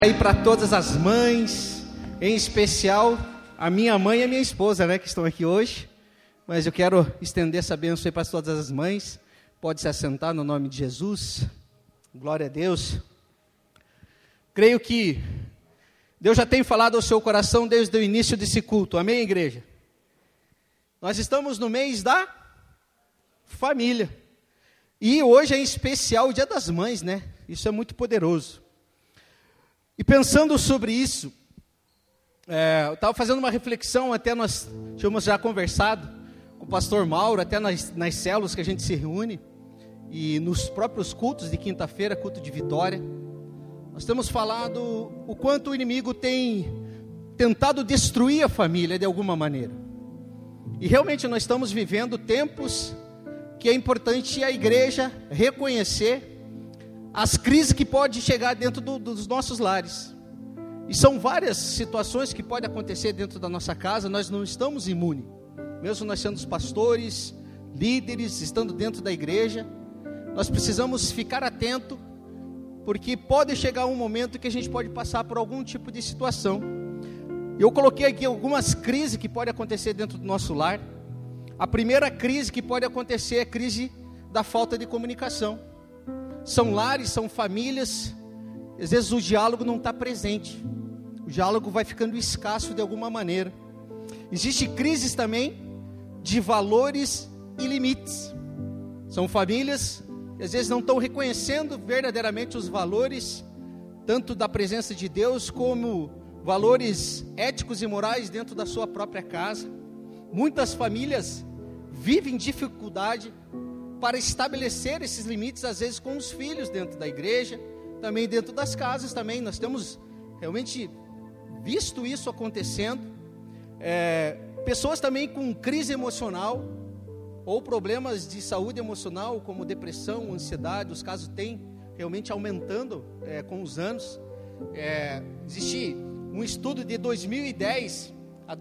Aí para todas as mães, em especial a minha mãe e a minha esposa, que estão aqui hoje. Mas eu quero estender essa bênção aí para todas as mães. Pode se assentar no nome de Jesus. Glória a Deus. Creio que Deus já tem falado ao seu coração desde o início desse culto. Amém, igreja? Nós estamos no mês da família. E hoje é em especial o Dia das Mães, Isso é muito poderoso. E pensando sobre isso, eu estava fazendo uma reflexão, até nós tínhamos já conversado com o pastor Mauro, até nas células que a gente se reúne, e nos próprios cultos de quinta-feira, culto de vitória, nós temos falado o quanto o inimigo tem tentado destruir a família de alguma maneira. E realmente nós estamos vivendo tempos que é importante a igreja reconhecer as crises que podem chegar dentro dos nossos lares. E são várias situações que podem acontecer dentro da nossa casa, nós não estamos imunes. Mesmo nós sendo pastores, líderes, estando dentro da igreja, nós precisamos ficar atento, porque pode chegar um momento que a gente pode passar por algum tipo de situação. Eu coloquei aqui algumas crises que podem acontecer dentro do nosso lar. A primeira crise que pode acontecer é a crise da falta de comunicação. São lares, são famílias, às vezes o diálogo não está presente, o diálogo vai ficando escasso de alguma maneira. Existem crises também de valores e limites. São famílias que às vezes não estão reconhecendo verdadeiramente os valores, tanto da presença de Deus, como valores éticos e morais dentro da sua própria casa. Muitas famílias vivem dificuldade para estabelecer esses limites, às vezes com os filhos dentro da igreja, também dentro das casas também. Nós temos realmente visto isso acontecendo. Pessoas também com crise emocional, ou problemas de saúde emocional, como depressão, ansiedade, os casos têm realmente aumentando com os anos. Existe um estudo de 2010 a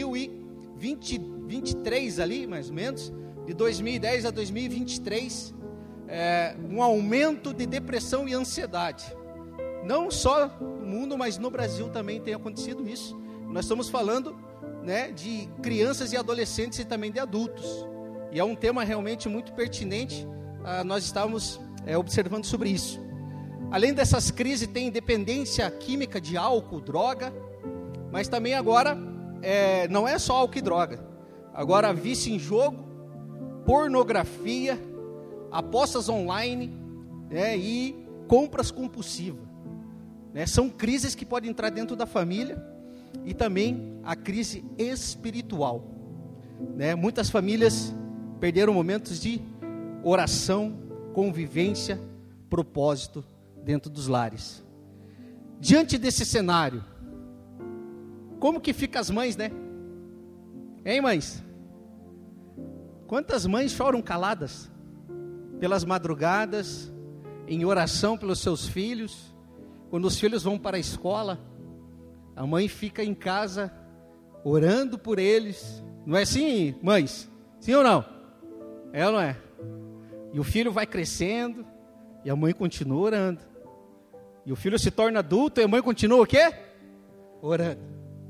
2023 ali, mais ou menos, de 2010 a 2023, um aumento de depressão e ansiedade. Não só no mundo, mas no Brasil também tem acontecido isso. Nós estamos falando de crianças e adolescentes e também de adultos. E é um tema realmente muito pertinente, nós estamos observando sobre isso. Além dessas crises, tem dependência química de álcool, droga, mas também agora, não é só álcool e droga. Agora vício em jogo, pornografia, apostas online, e compras compulsivas. São crises que podem entrar dentro da família, e também a crise espiritual. Muitas famílias perderam momentos de oração, convivência, propósito dentro dos lares. Diante desse cenário, como que fica as mães, Hein, mães? Quantas mães choram caladas pelas madrugadas, em oração pelos seus filhos? Quando os filhos vão para a escola, a mãe fica em casa orando por eles. Não é assim, mães? Sim ou não? É ou não é? E o filho vai crescendo e a mãe continua orando. E o filho se torna adulto e a mãe continua o quê? Orando.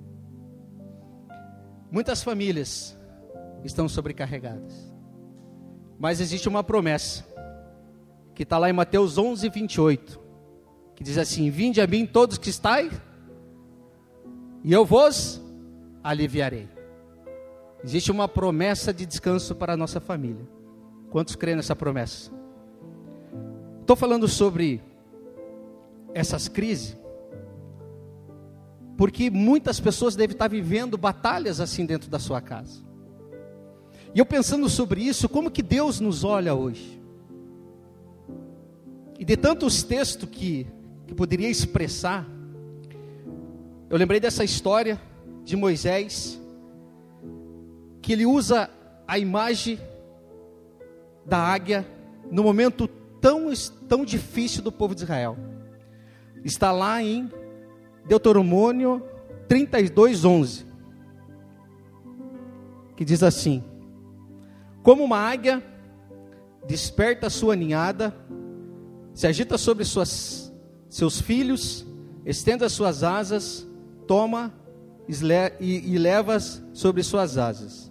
Muitas famílias estão sobrecarregadas, mas existe uma promessa que está lá em Mateus 11:28, que diz assim: vinde a mim todos que estáis, e eu vos aliviarei. Existe uma promessa de descanso para a nossa família. Quantos creem nessa promessa? Estou falando sobre essas crises porque muitas pessoas devem estar vivendo batalhas assim dentro da sua casa. E eu pensando sobre isso, como que Deus nos olha hoje? E de tantos textos que poderia expressar, eu lembrei dessa história de Moisés, que ele usa a imagem da águia no momento tão difícil do povo de Israel. Está lá em Deuteronômio 32:11, que diz assim: como uma águia desperta a sua ninhada, se agita sobre seus filhos, estenda as suas asas, toma e leva-as sobre suas asas.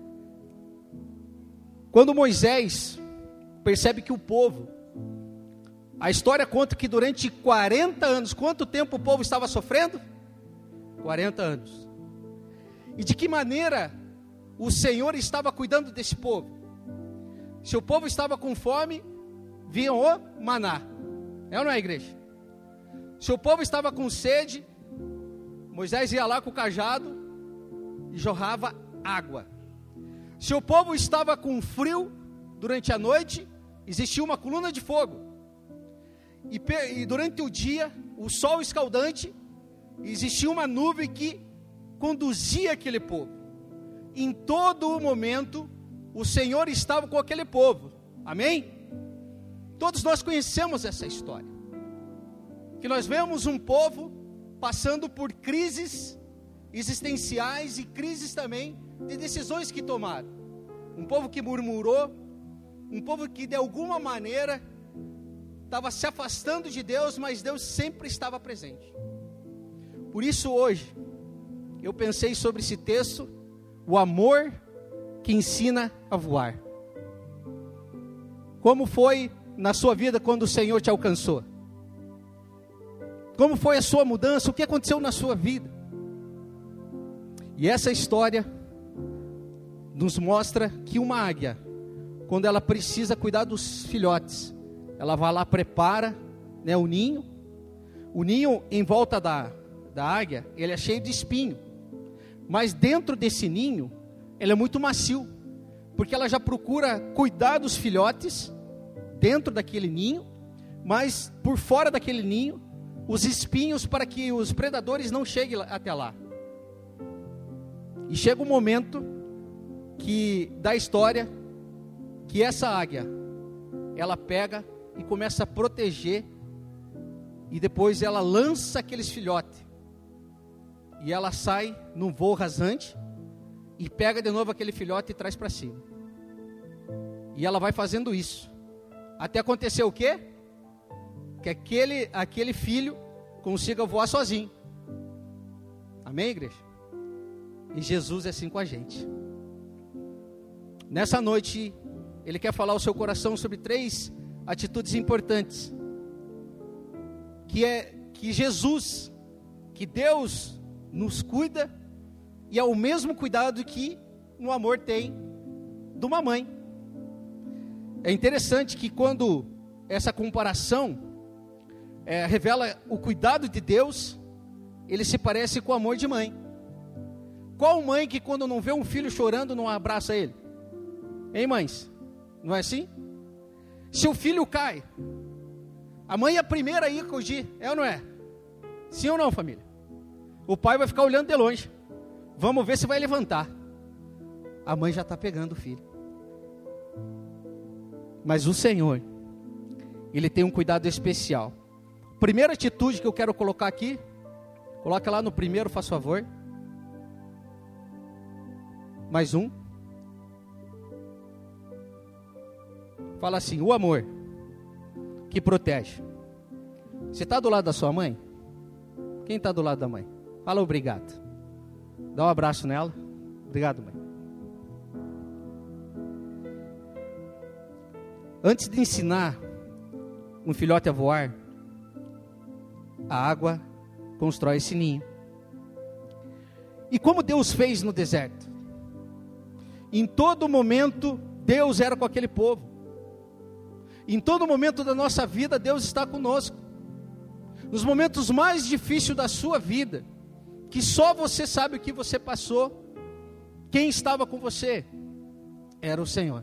Quando Moisés percebe que o povo, a história conta que durante 40 anos, quanto tempo o povo estava sofrendo? 40 anos. E de que maneira o Senhor estava cuidando desse povo? Se o povo estava com fome, vinha o maná. É ou não é, igreja? Se o povo estava com sede, Moisés ia lá com o cajado e jorrava água. Se o povo estava com frio, durante a noite, existia uma coluna de fogo. E durante o dia, o sol escaldante, existia uma nuvem que conduzia aquele povo. Em todo o momento, o Senhor estava com aquele povo. Amém? Todos nós conhecemos essa história. Que nós vemos um povo passando por crises existenciais e crises também de decisões que tomaram. Um povo que murmurou, um povo que de alguma maneira estava se afastando de Deus, mas Deus sempre estava presente. Por isso hoje, eu pensei sobre esse texto, o amor que ensina a voar. Como foi na sua vida quando o Senhor te alcançou? Como foi a sua mudança? O que aconteceu na sua vida? E essa história nos mostra que uma águia, quando ela precisa cuidar dos filhotes, ela vai lá, prepara, né, o ninho. O ninho em volta da águia, ele é cheio de espinho. Mas dentro desse ninho, ele é muito macio, porque ela já procura cuidar dos filhotes dentro daquele ninho, mas por fora daquele ninho, os espinhos para que os predadores não cheguem até lá. E chega um momento da história que essa águia, ela pega e começa a proteger, e depois ela lança aqueles filhotes, e ela sai num voo rasante, e pega de novo aquele filhote e traz para cima. E ela vai fazendo isso, até acontecer o quê? Que aquele filho consiga voar sozinho. Amém, igreja? E Jesus é assim com a gente. Nessa noite, Ele quer falar ao seu coração sobre 3 atitudes importantes. Que Jesus, que Deus nos cuida, e é o mesmo cuidado que um amor tem de uma mãe. É interessante que quando essa comparação revela o cuidado de Deus, ele se parece com o amor de mãe. Qual mãe que quando não vê um filho chorando não abraça ele? Hein, mães? Não é assim? Se o filho cai, a mãe é a primeira a ir corrigir, é ou não é? Sim ou não, família? O pai vai ficar olhando de longe, vamos ver se vai levantar. A mãe já está pegando o filho. Mas o Senhor, Ele tem um cuidado especial. Primeira atitude que eu quero colocar aqui, coloca lá no primeiro, faz favor. Mais um. Fala assim, o amor que protege. Você está do lado da sua mãe? Quem está do lado da mãe? Fala obrigado. Dá um abraço nela. Obrigado, mãe. Antes de ensinar um filhote a voar, a água constrói esse ninho. E como Deus fez no deserto? Em todo momento, Deus era com aquele povo. Em todo momento da nossa vida, Deus está conosco. Nos momentos mais difíceis da sua vida, que só você sabe o que você passou, quem estava com você? Era o Senhor.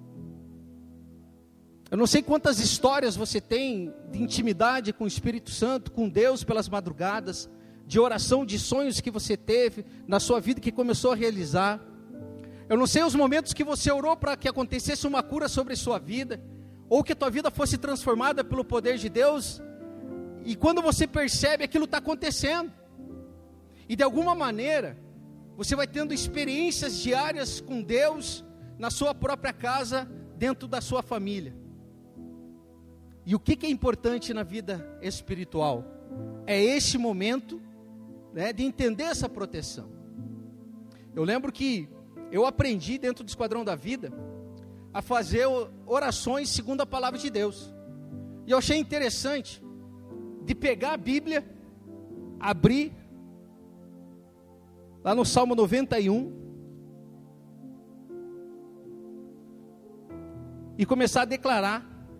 Eu não sei quantas histórias você tem de intimidade com o Espírito Santo, com Deus pelas madrugadas, de oração, de sonhos que você teve na sua vida que começou a realizar. Eu não sei os momentos que você orou para que acontecesse uma cura sobre a sua vida, ou que a tua vida fosse transformada pelo poder de Deus, e quando você percebe, aquilo está acontecendo, e de alguma maneira, você vai tendo experiências diárias com Deus, na sua própria casa, dentro da sua família. E o que é importante na vida espiritual? é este momento, né, de entender essa proteção. Eu lembro que eu aprendi dentro do Esquadrão da Vida a fazer orações segundo a palavra de Deus. E eu achei interessante de pegar a Bíblia, abrir lá no Salmo 91 e começar a declarar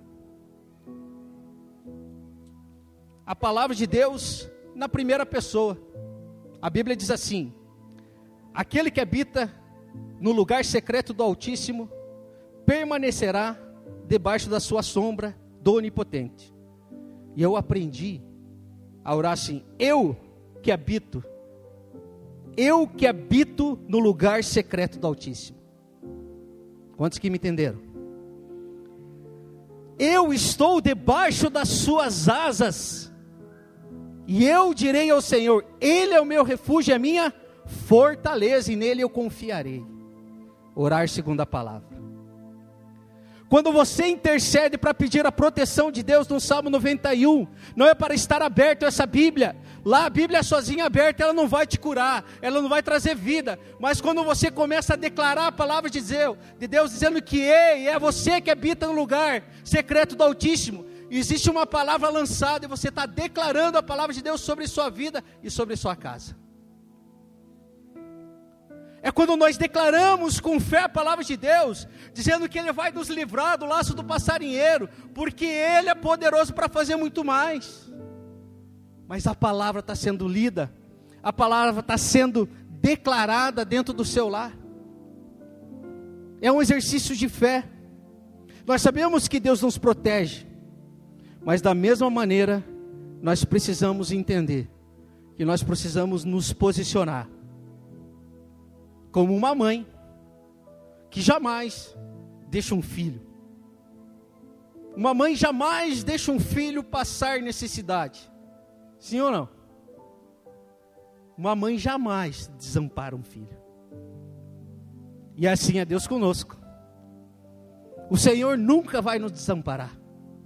a palavra de Deus na primeira pessoa. A Bíblia diz assim: aquele que habita no lugar secreto do Altíssimo permanecerá debaixo da sua sombra do Onipotente. E eu aprendi a orar assim: eu que habito no lugar secreto do Altíssimo. Quantos que me entenderam? Eu estou debaixo das suas asas, e eu direi ao Senhor: Ele é o meu refúgio e a minha fortaleza, e nele eu confiarei. Orar segundo a palavra. Quando você intercede para pedir a proteção de Deus no Salmo 91, não é para estar aberto essa Bíblia. Lá a Bíblia sozinha aberta, ela não vai te curar, ela não vai trazer vida. Mas quando você começa a declarar a palavra de Deus dizendo que é você que habita no lugar secreto do Altíssimo, existe uma palavra lançada e você está declarando a palavra de Deus sobre sua vida e sobre sua casa. É quando nós declaramos com fé a palavra de Deus, dizendo que Ele vai nos livrar do laço do passarinheiro, porque Ele é poderoso para fazer muito mais. Mas a palavra está sendo lida, a palavra está sendo declarada dentro do seu lar. É um exercício de fé. Nós sabemos que Deus nos protege, mas da mesma maneira, nós precisamos entender que nós precisamos nos posicionar como uma mãe que jamais deixa um filho. Uma mãe jamais deixa um filho passar necessidade. Sim ou não? Uma mãe jamais desampara um filho. E assim é Deus conosco. O Senhor nunca vai nos desamparar.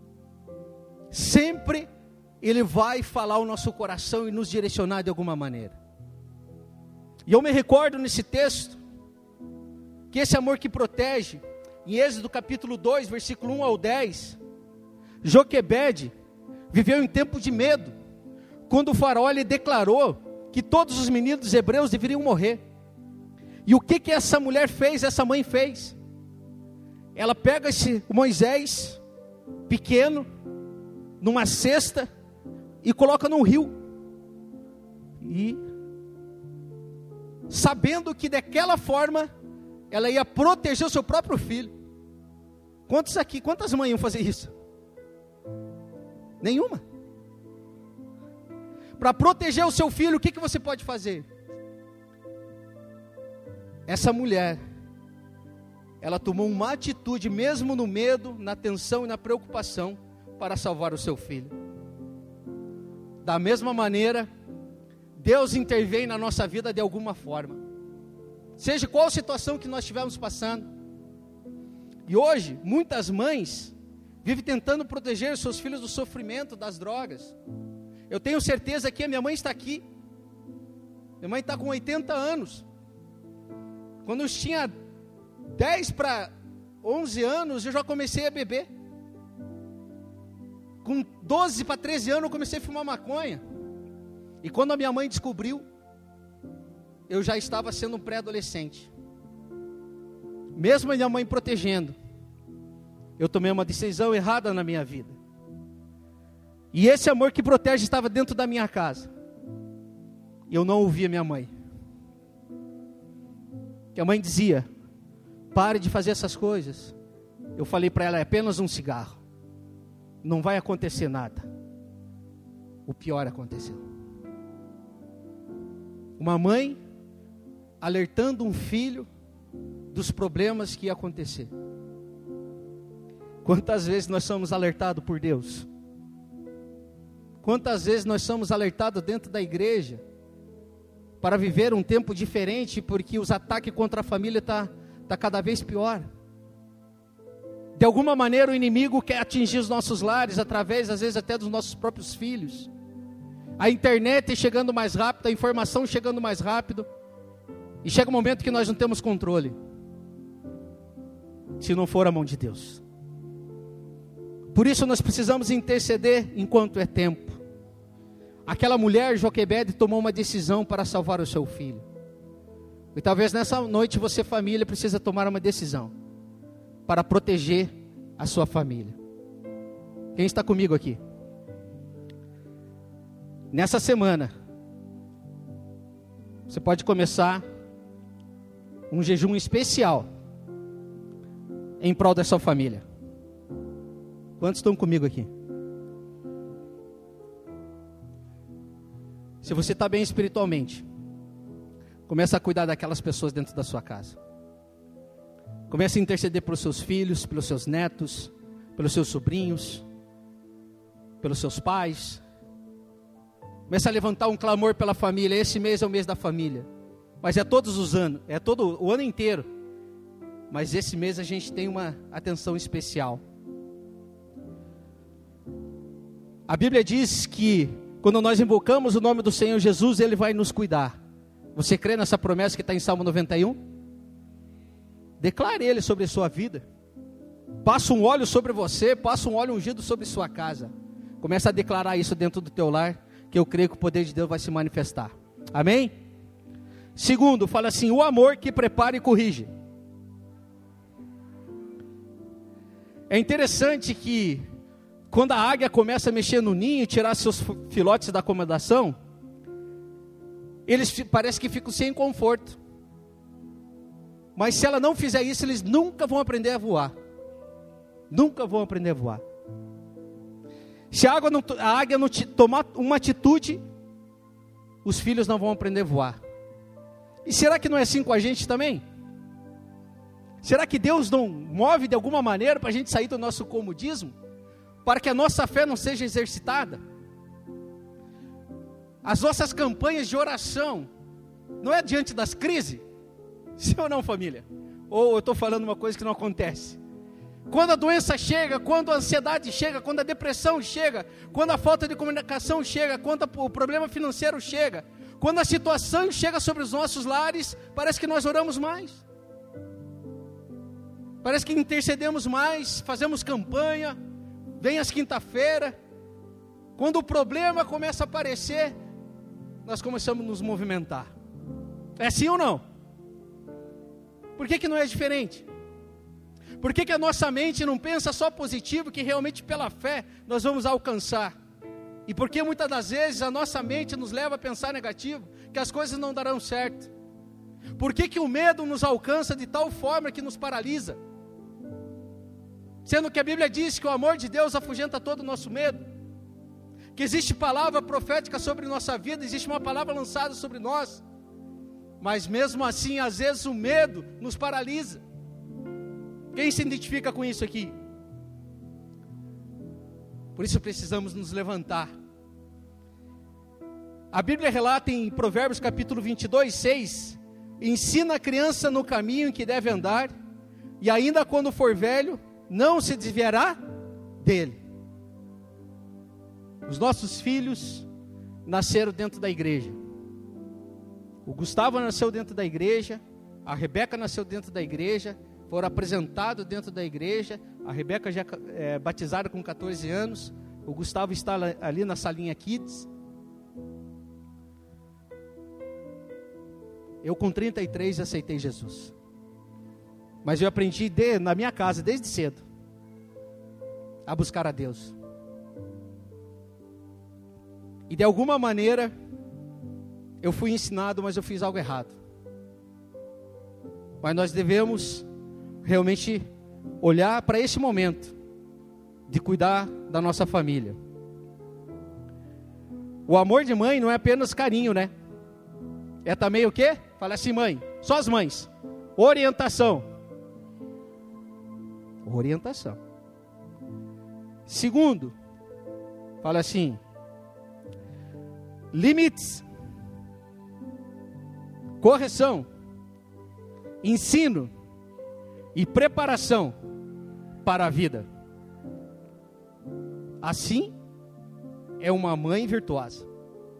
Sempre Ele vai falar ao nosso coração e nos direcionar de alguma maneira. E eu me recordo nesse texto, que esse amor que protege, em Êxodo capítulo 2, versículo 1 ao 10, Joquebede viveu em tempo de medo, quando o faraó lhe declarou que todos os meninos hebreus deveriam morrer. E o que essa mulher fez, essa mãe fez? Ela pega esse Moisés, pequeno, numa cesta, e coloca num rio, e sabendo que daquela forma ela ia proteger o seu próprio filho. Quantas mães iam fazer isso? Nenhuma. Para proteger o seu filho, o que você pode fazer? Essa mulher, ela tomou uma atitude, mesmo no medo, na tensão e na preocupação, para salvar o seu filho. Da mesma maneira, Deus intervém na nossa vida de alguma forma, seja qual situação que nós estivermos passando. E hoje, muitas mães vivem tentando proteger seus filhos do sofrimento, das drogas. Eu tenho certeza que a minha mãe está aqui. Minha mãe está com 80 anos. Quando eu tinha 10 para 11 anos, eu já comecei a beber. Com 12 para 13 anos, eu comecei a fumar maconha. E quando a minha mãe descobriu, eu já estava sendo um pré-adolescente. Mesmo a minha mãe protegendo, eu tomei uma decisão errada na minha vida. E esse amor que protege estava dentro da minha casa. E eu não ouvia minha mãe. Que a mãe dizia: pare de fazer essas coisas. Eu falei para ela: é apenas um cigarro. Não vai acontecer nada. O pior aconteceu. Uma mãe alertando um filho dos problemas que ia acontecer. Quantas vezes nós somos alertados por Deus? Quantas vezes nós somos alertados dentro da igreja para viver um tempo diferente, porque os ataques contra a família tá cada vez pior. De alguma maneira o inimigo quer atingir os nossos lares, através às vezes até dos nossos próprios filhos. a internet chegando mais rápido, a informação chegando mais rápido, e chega um momento que nós não temos controle, se não for a mão de Deus. Por isso nós precisamos interceder enquanto é tempo. Aquela mulher, Joquebede, tomou uma decisão para salvar o seu filho. E talvez nessa noite você, família, precisa tomar uma decisão para proteger a sua família. Quem está comigo aqui? Nessa semana, você pode começar um jejum especial em prol da sua família. Quantos estão comigo aqui? Se você está bem espiritualmente, comece a cuidar daquelas pessoas dentro da sua casa. Comece a interceder pelos seus filhos, pelos seus netos, pelos seus sobrinhos, pelos seus pais. Comece a levantar um clamor pela família. Esse mês é o mês da família, mas é todos os anos, é todo o ano inteiro. Mas esse mês a gente tem uma atenção especial. A Bíblia diz que quando nós invocamos o nome do Senhor Jesus, Ele vai nos cuidar. Você crê nessa promessa que está em Salmo 91? Declare Ele sobre a sua vida. Passa um óleo sobre você, passa um óleo ungido sobre sua casa. Começa a declarar isso dentro do teu lar, que eu creio que o poder de Deus vai se manifestar. Amém? Segundo, fala assim: o amor que prepara e corrige. É interessante que quando a águia começa a mexer no ninho e tirar seus filhotes da acomodação, eles parece que ficam sem conforto. Mas se ela não fizer isso, eles nunca vão aprender a voar. Nunca vão aprender a voar. Se a águia não tomar uma atitude, os filhos não vão aprender a voar. E será que não é assim com a gente também? Será que Deus não move de alguma maneira para a gente sair do nosso comodismo? Para que a nossa fé não seja exercitada? As nossas campanhas de oração, não é diante das crises? Sim ou não, família? Ou eu estou falando uma coisa que não acontece? Quando a doença chega, quando a ansiedade chega, quando a depressão chega, quando a falta de comunicação chega, quando o problema financeiro chega, quando a situação chega sobre os nossos lares, parece que nós oramos mais. Parece que intercedemos mais, fazemos campanha, vem as quinta-feira. Quando o problema começa a aparecer, nós começamos a nos movimentar. É assim ou não? Por que não é diferente? Por que a nossa mente não pensa só positivo, que realmente pela fé nós vamos alcançar? E por que muitas das vezes a nossa mente nos leva a pensar negativo, que as coisas não darão certo? Por que o medo nos alcança de tal forma que nos paralisa? Sendo que a Bíblia diz que o amor de Deus afugenta todo o nosso medo, que existe palavra profética sobre nossa vida, existe uma palavra lançada sobre nós, mas mesmo assim, às vezes o medo nos paralisa. Quem se identifica com isso aqui? Por isso precisamos nos levantar. A Bíblia relata em Provérbios capítulo 22, 6, ensina a criança no caminho em que deve andar, e ainda quando for velho, não se desviará dele. Os nossos filhos nasceram dentro da igreja. O Gustavo nasceu dentro da igreja, a Rebeca nasceu dentro da igreja, foram apresentados dentro da igreja. A Rebeca já é batizada com 14 anos, o Gustavo está ali na salinha Kids. Eu com 33 aceitei Jesus. Mas eu aprendi na minha casa, desde cedo, a buscar a Deus. E de alguma maneira, eu fui ensinado, mas eu fiz algo errado. Mas nós devemos realmente olhar para esse momento de cuidar da nossa família. O amor de mãe não é apenas carinho, né? É também o quê? Fala assim, mãe, só as mães. Orientação. Orientação. Segundo, fala assim, limites, correção, ensino e preparação para a vida. Assim é uma mãe virtuosa.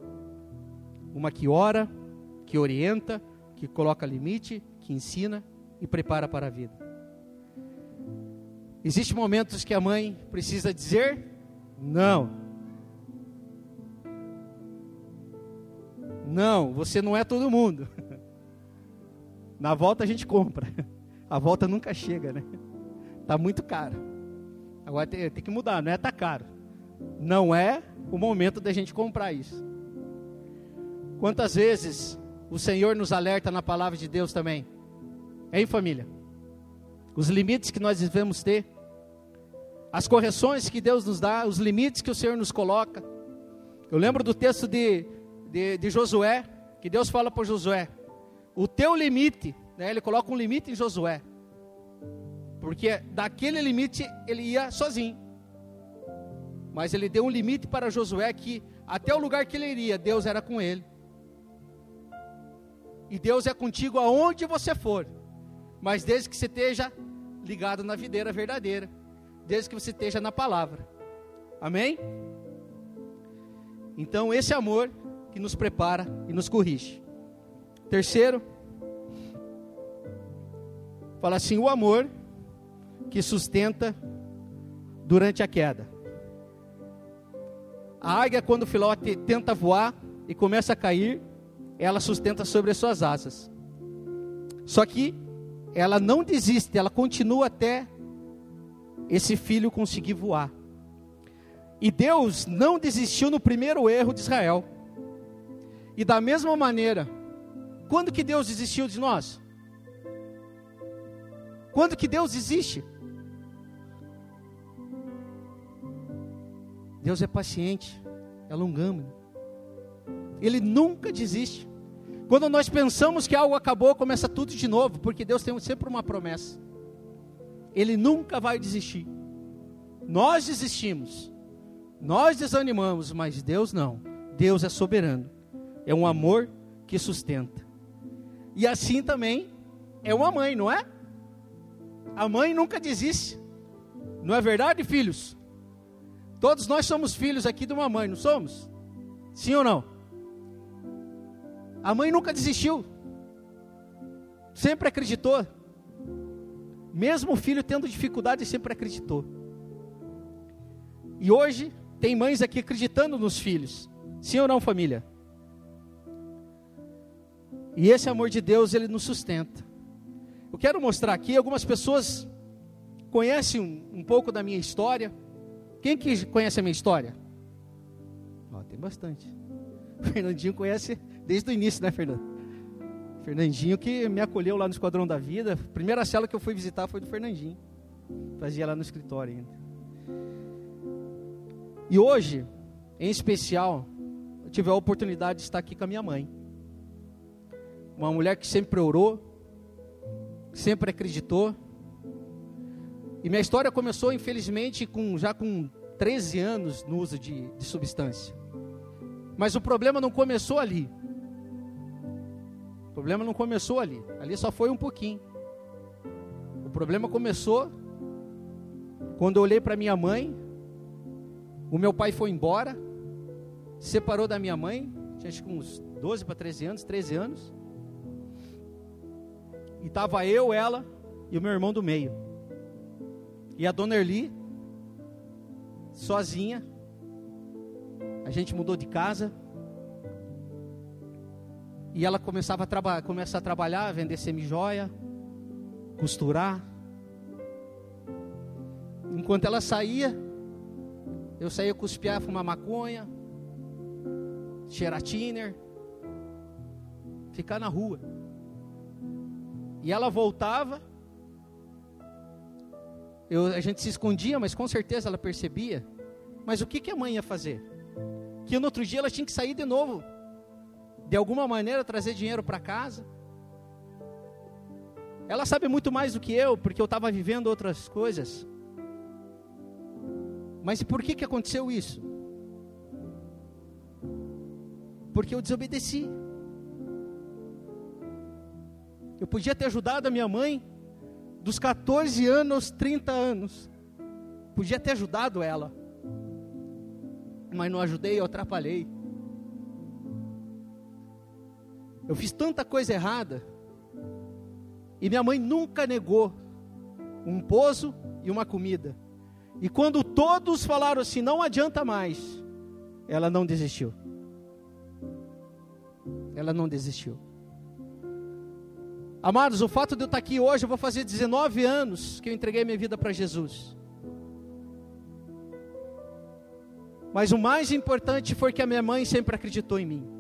Uma que ora, que orienta, que coloca limite, que ensina e prepara para a vida. Existem momentos que a mãe precisa dizer não. Não, você não é todo mundo. Na volta a gente compra. A volta nunca chega, né? Tá muito caro. Agora tem que mudar, não é tá caro. Não é o momento da gente comprar isso. Quantas vezes o Senhor nos alerta na palavra de Deus também? Hein, família? Os limites que nós devemos ter, as correções que Deus nos dá, os limites que o Senhor nos coloca. Eu lembro do texto de Josué, que Deus fala para Josué, o teu limite, né, ele coloca um limite em Josué, porque daquele limite ele ia sozinho, mas ele deu um limite para Josué, que até o lugar que ele iria, Deus era com ele, e Deus é contigo aonde você for, mas desde que você esteja ligado na videira verdadeira, desde que você esteja na palavra, amém? Então esse amor que nos prepara e nos corrige. Terceiro, fala assim, o amor que sustenta durante a queda. A águia, quando o filhote tenta voar e começa a cair, ela sustenta sobre as suas asas. Só que ela não desiste, ela continua até esse filho conseguir voar. E Deus não desistiu no primeiro erro de Israel. E da mesma maneira, quando que Deus desistiu de nós? Quando que Deus desiste? Deus é paciente, é longânimo. Ele nunca desiste. Quando nós pensamos que algo acabou, começa tudo de novo, porque Deus tem sempre uma promessa. Ele nunca vai desistir. Nós desistimos, nós desanimamos, mas Deus não. Deus é soberano. É um amor que sustenta. E assim também é uma mãe, não é? A mãe nunca desiste. Não é verdade, filhos? Todos nós somos filhos aqui de uma mãe, não somos? Sim ou não? A mãe nunca desistiu. Sempre acreditou. Mesmo o filho tendo dificuldade, sempre acreditou. E hoje tem mães aqui acreditando nos filhos. Sim ou não, família? E esse amor de Deus, ele nos sustenta. Eu quero mostrar aqui, algumas pessoas conhecem um pouco da minha história. Quem que conhece a minha história? Tem bastante. O Fernandinho conhece desde o início, né, Fernando? Fernandinho que me acolheu lá no Esquadrão da Vida. A primeira cela que eu fui visitar foi do Fernandinho. Fazia lá no escritório ainda. E hoje, em especial, eu tive a oportunidade de estar aqui com a minha mãe. Uma mulher que sempre orou, sempre acreditou. E minha história começou, infelizmente, já com 13 anos no uso de substância. Mas o problema não começou ali. O problema não começou ali. Ali só foi um pouquinho. O problema começou quando eu olhei para minha mãe. O meu pai foi embora, separou da minha mãe, tinha acho que uns 12 para 13 anos. E estava eu, ela e o meu irmão do meio. E a dona Erli, sozinha. A gente mudou de casa. E ela começa a trabalhar, vender semijoia, costurar. Enquanto ela saía, eu saía cuspiar, fumar maconha, cheirar tiner, ficar na rua. E ela voltava, a gente se escondia, mas com certeza ela percebia. Mas o que a mãe ia fazer? Que no outro dia ela tinha que sair de novo, de alguma maneira trazer dinheiro para casa. Ela sabe muito mais do que eu, porque eu estava vivendo outras coisas. Mas por que aconteceu isso? Porque eu desobedeci. Eu podia ter ajudado a minha mãe dos 14 anos aos 30 anos. Podia ter ajudado ela. Mas não ajudei, eu atrapalhei. Eu fiz tanta coisa errada. E minha mãe nunca negou um pouso e uma comida. E quando todos falaram assim, não adianta mais, ela não desistiu. Ela não desistiu. Amados, o fato de eu estar aqui hoje, eu vou fazer 19 anos que eu entreguei minha vida para Jesus. Mas o mais importante foi que a minha mãe sempre acreditou em mim.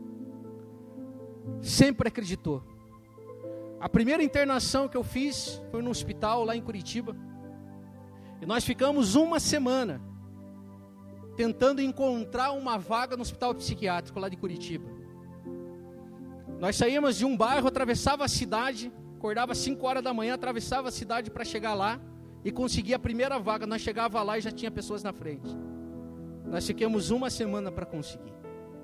Sempre acreditou. A primeira internação que eu fiz foi no hospital lá em Curitiba. E nós ficamos uma semana tentando encontrar uma vaga no hospital psiquiátrico lá de Curitiba. Nós saímos de um bairro, atravessava a cidade, acordava às 5 horas da manhã, atravessava a cidade para chegar lá e conseguir a primeira vaga. Nós chegava lá e já tinha pessoas na frente. Nós ficamos uma semana para conseguir.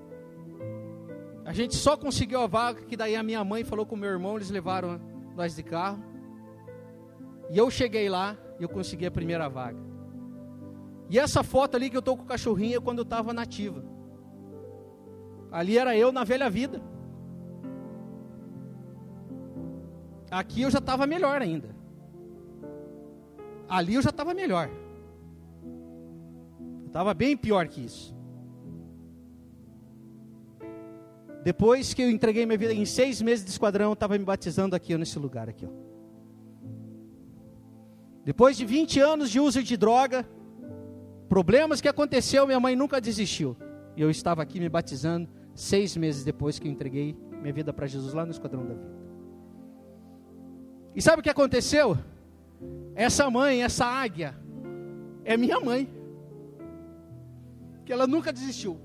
A gente só conseguiu a vaga, que daí a minha mãe falou com o meu irmão, eles levaram nós de carro. E eu cheguei lá e eu consegui a primeira vaga. E essa foto ali que eu estou com o cachorrinho é quando eu estava na ativa. Ali era eu na velha vida. Aqui eu já estava melhor ainda. Ali eu já estava melhor. Eu estava bem pior que isso. Depois que eu entreguei minha vida, em 6 meses de esquadrão, eu estava me batizando aqui, nesse lugar aqui. Ó. Depois de 20 anos de uso de droga, problemas que aconteceu, minha mãe nunca desistiu. E eu estava aqui me batizando 6 meses depois que eu entreguei minha vida para Jesus lá no Esquadrão da Vida. E sabe o que aconteceu? Essa mãe, essa águia, é minha mãe. Que ela nunca desistiu.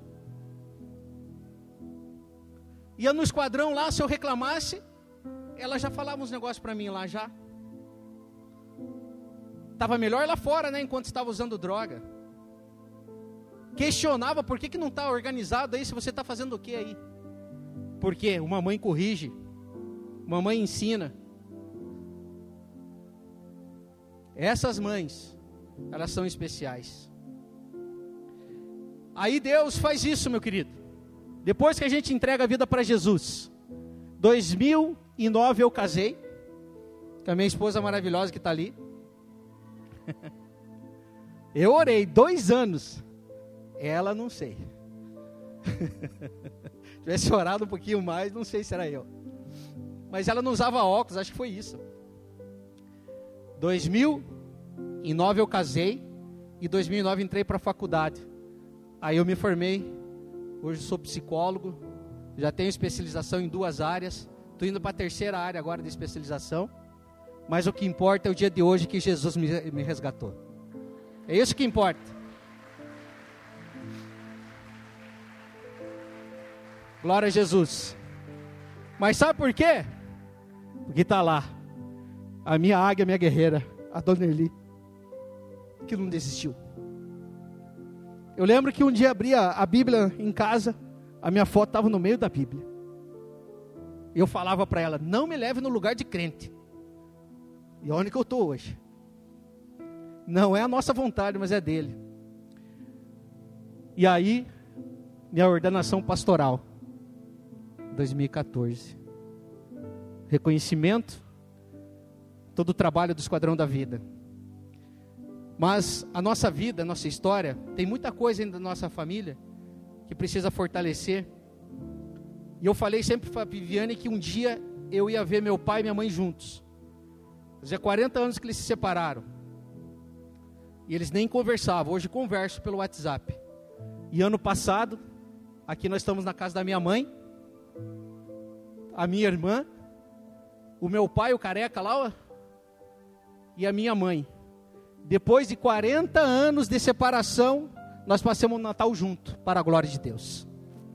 Ia no esquadrão lá, se eu reclamasse, ela já falava uns negócios para mim lá já. Estava melhor lá fora, né, enquanto estava usando droga. Questionava por que não está organizado aí, se você está fazendo o que aí? Porque uma mãe corrige, uma mãe ensina. Essas mães, elas são especiais. Aí Deus faz isso, meu querido. Depois que a gente entrega a vida para Jesus, 2009 eu casei, com a minha esposa maravilhosa que está ali. Eu orei 2 anos, ela não sei. Se tivesse orado um pouquinho mais, não sei se era eu. Mas ela não usava óculos, acho que foi isso. 2009 eu casei, e 2009 entrei para a faculdade. Aí eu me formei. Hoje sou psicólogo, já tenho especialização em 2 áreas, estou indo para a 3ª área agora de especialização, mas o que importa é o dia de hoje que Jesus me resgatou. É isso que importa. Glória a Jesus. Mas sabe por quê? Porque está lá, a minha águia, a minha guerreira, a Dona Eli, que não desistiu. Eu lembro que um dia abri a Bíblia em casa, a minha foto estava no meio da Bíblia. Eu falava para ela, não me leve no lugar de crente. E onde que eu estou hoje? Não é a nossa vontade, mas é dele. E aí, minha ordenação pastoral, 2014. Reconhecimento, todo o trabalho do Esquadrão da Vida. Mas a nossa vida, a nossa história, tem muita coisa ainda da nossa família que precisa fortalecer. E eu falei sempre para a Viviane que um dia eu ia ver meu pai e minha mãe juntos. Fazia 40 anos que eles se separaram. E eles nem conversavam. Hoje converso pelo WhatsApp. E ano passado, aqui nós estamos na casa da minha mãe, a minha irmã, o meu pai, o careca lá, ó, e a minha mãe. Depois de 40 anos de separação, nós passamos o Natal junto, para a glória de Deus.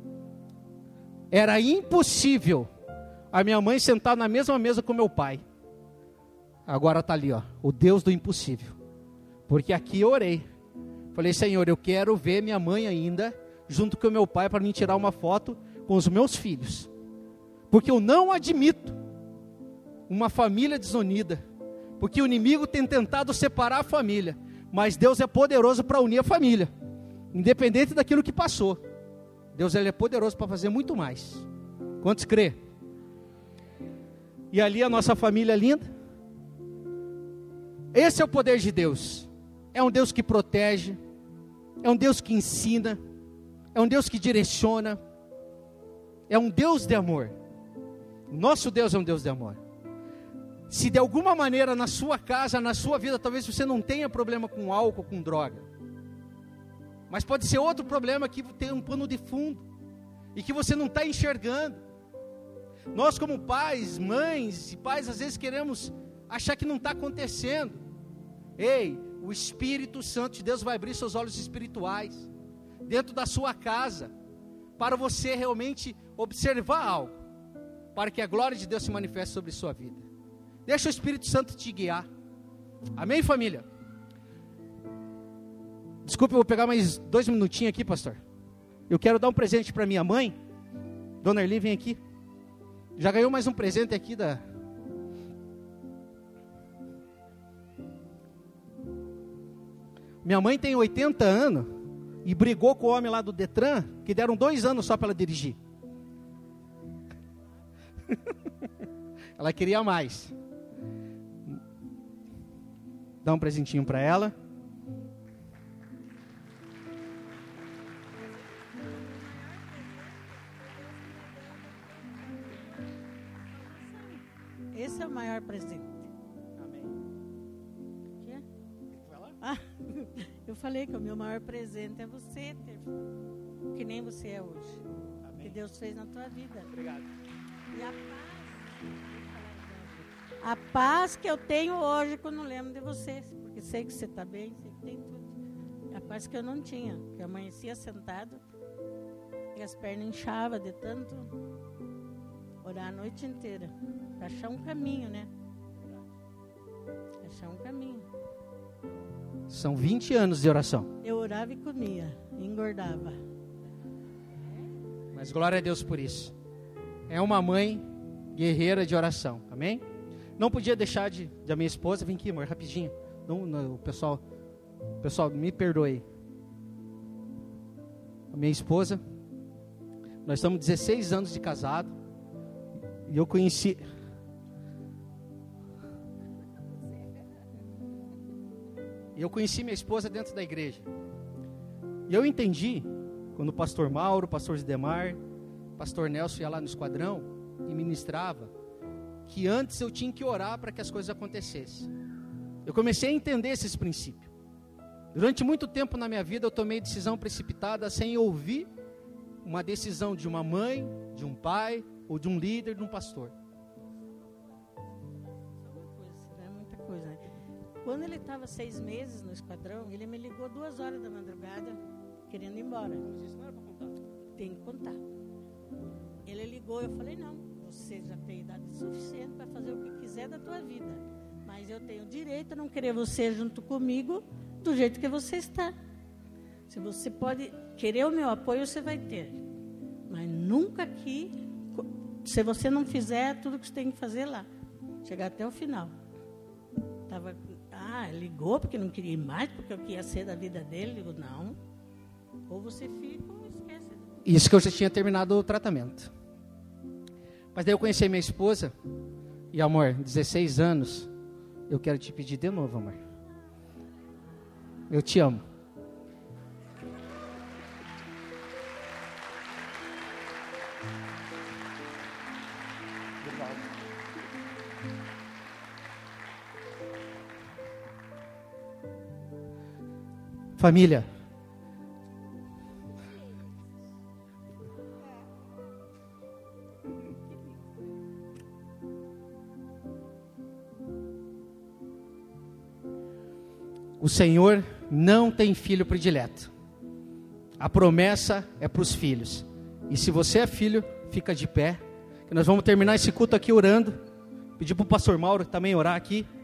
Era impossível a minha mãe sentar na mesma mesa com meu pai. Agora está ali, ó, o Deus do impossível. Porque aqui eu orei. Falei, Senhor, eu quero ver minha mãe ainda, junto com o meu pai, para mim tirar uma foto com os meus filhos. Porque eu não admito uma família desunida. Porque o inimigo tem tentado separar a família. Mas Deus é poderoso para unir a família. Independente daquilo que passou. Deus ele é poderoso para fazer muito mais. Quantos crê? E ali a nossa família linda. Esse é o poder de Deus. É um Deus que protege, é um Deus que ensina, é um Deus que direciona, é um Deus de amor. Nosso Deus é um Deus de amor. Se de alguma maneira na sua casa, na sua vida, talvez você não tenha problema com álcool, com droga, mas pode ser outro problema que tem um pano de fundo e que você não está enxergando. Nós como pais, mães e pais, às vezes queremos achar que não está acontecendo. Ei, o Espírito Santo de Deus vai abrir seus olhos espirituais dentro da sua casa, para você realmente observar algo, para que a glória de Deus se manifeste sobre sua vida. Deixa o Espírito Santo te guiar. Amém, família? Desculpe, eu vou pegar mais 2 minutinhos aqui, pastor. Eu quero dar um presente para minha mãe. Dona Erli, vem aqui. Já ganhou mais um presente aqui da... Minha mãe tem 80 anos e brigou com o homem lá do Detran, que deram 2 anos só para ela dirigir. Ela queria mais. Dá um presentinho para ela. Esse é o maior presente. Amém. O quê? Vai lá? Ah, eu falei que o meu maior presente é você ter que nem você é hoje. Amém. Que Deus fez na tua vida. Obrigado. E a paz que eu tenho hoje quando lembro de você, porque sei que você está bem, sei que tem tudo. É a paz que eu não tinha, que eu amanhecia sentado e as pernas inchavam de tanto orar a noite inteira, para achar um caminho, né? Achar um caminho. São 20 anos de oração. Eu orava e comia, e engordava. Mas glória a Deus por isso. É uma mãe guerreira de oração, amém? Não podia deixar da minha esposa, vem aqui, amor, rapidinho. Não, o pessoal, me perdoe. A minha esposa, nós estamos 16 anos de casado, e eu conheci... minha esposa dentro da igreja. E eu entendi, quando o pastor Mauro, o pastor Zidemar, o pastor Nelson ia lá no esquadrão e ministrava, que antes eu tinha que orar para que as coisas acontecessem. Eu comecei a entender esses princípios. Durante muito tempo na minha vida eu tomei decisão precipitada sem ouvir uma decisão de uma mãe, de um pai, ou de um líder, de um pastor. Muita coisa, né? Quando ele estava 6 meses no esquadrão, ele me ligou 2 horas da madrugada, querendo ir embora. Mas isso não era para contar. Tem que contar. Ele ligou, eu falei, não, você já tem idade suficiente para fazer o que quiser da tua vida, mas eu tenho direito a não querer você junto comigo do jeito que você está. Se você pode querer o meu apoio, você vai ter, mas nunca aqui, se você não fizer tudo que você tem que fazer lá, chegar até o final. Ligou porque não queria ir mais, porque eu queria ser da vida dele. Digo, não, ou você fica ou esquece. Isso que eu já tinha terminado o tratamento. Mas daí eu conheci minha esposa, e amor, 16 anos, eu quero te pedir de novo, amor. Eu te amo. Família, o Senhor não tem filho predileto. A promessa é para os filhos. E se você é filho, fica de pé, que nós vamos terminar esse culto aqui orando. Pedir para o pastor Mauro também orar aqui.